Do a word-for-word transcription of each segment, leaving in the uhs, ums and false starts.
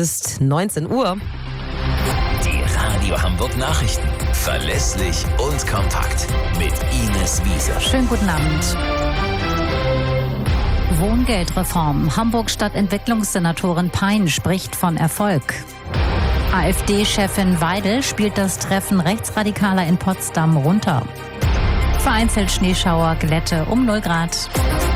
ist neunzehn Uhr. Die Radio Hamburg Nachrichten. Verlässlich und kompakt. Mit Ines Wiese. Schönen guten Abend. Wohngeldreform. Hamburg-Stadtentwicklungssenatorin Pein spricht von Erfolg. AfD-Chefin Weidel spielt das Treffen Rechtsradikaler in Potsdam runter. Vereinzelt Schneeschauer, Glätte um null Grad.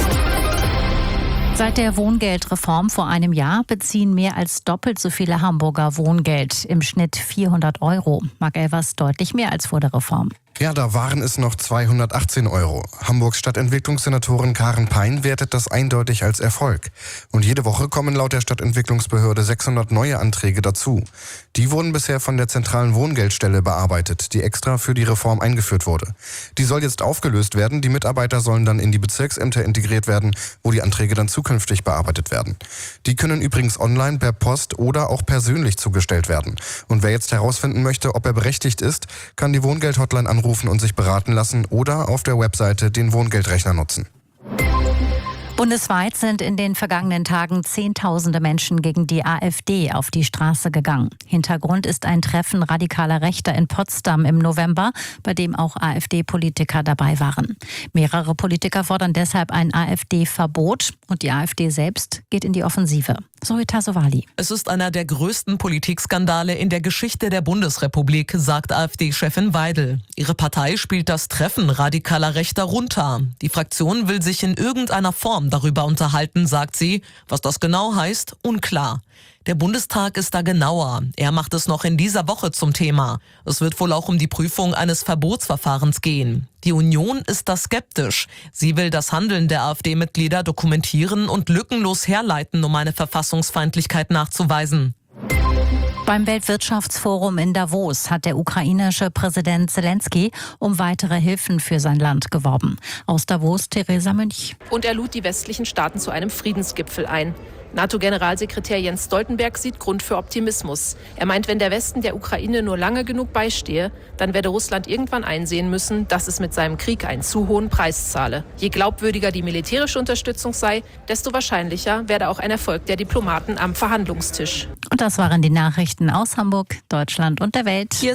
Seit der Wohngeldreform vor einem Jahr beziehen mehr als doppelt so viele Hamburger Wohngeld, im Schnitt vierhundert Euro. Marc Elvers deutlich mehr als vor der Reform. Ja, da waren es noch zweihundertachtzehn Euro. Hamburgs Stadtentwicklungssenatorin Karen Pein wertet das eindeutig als Erfolg. Und jede Woche kommen laut der Stadtentwicklungsbehörde sechshundert neue Anträge dazu. Die wurden bisher von der zentralen Wohngeldstelle bearbeitet, die extra für die Reform eingeführt wurde. Die soll jetzt aufgelöst werden. Die Mitarbeiter sollen dann in die Bezirksämter integriert werden, wo die Anträge dann zukünftig bearbeitet werden. Die können übrigens online, per Post oder auch persönlich zugestellt werden. Und wer jetzt herausfinden möchte, ob er berechtigt ist, kann die Wohngeld-Hotline anrufen und sich beraten lassen oder auf der Webseite den Wohngeldrechner nutzen. Bundesweit sind in den vergangenen Tagen Zehntausende Menschen gegen die AfD auf die Straße gegangen. Hintergrund ist ein Treffen radikaler Rechter in Potsdam im November, bei dem auch AfD-Politiker dabei waren. Mehrere Politiker fordern deshalb ein AfD-Verbot und die AfD selbst geht in die Offensive. Zoe Tassovali. Es ist einer der größten Politikskandale in der Geschichte der Bundesrepublik, sagt AfD-Chefin Weidel. Ihre Partei spielt das Treffen radikaler Rechter runter. Die Fraktion will sich in irgendeiner Form darüber unterhalten, sagt sie. Was das genau heißt, unklar. Der Bundestag ist da genauer. Er macht es noch in dieser Woche zum Thema. Es wird wohl auch um die Prüfung eines Verbotsverfahrens gehen. Die Union ist da skeptisch. Sie will das Handeln der AfD-Mitglieder dokumentieren und lückenlos herleiten, um eine Verfassungsfeindlichkeit nachzuweisen. Beim Weltwirtschaftsforum in Davos hat der ukrainische Präsident Zelensky um weitere Hilfen für sein Land geworben. Aus Davos Theresa Münch. Und er lud die westlichen Staaten zu einem Friedensgipfel ein. NATO-Generalsekretär Jens Stoltenberg sieht Grund für Optimismus. Er meint, wenn der Westen der Ukraine nur lange genug beistehe, dann werde Russland irgendwann einsehen müssen, dass es mit seinem Krieg einen zu hohen Preis zahle. Je glaubwürdiger die militärische Unterstützung sei, desto wahrscheinlicher werde auch ein Erfolg der Diplomaten am Verhandlungstisch. Und das waren die Nachrichten aus Hamburg, Deutschland und der Welt. Hier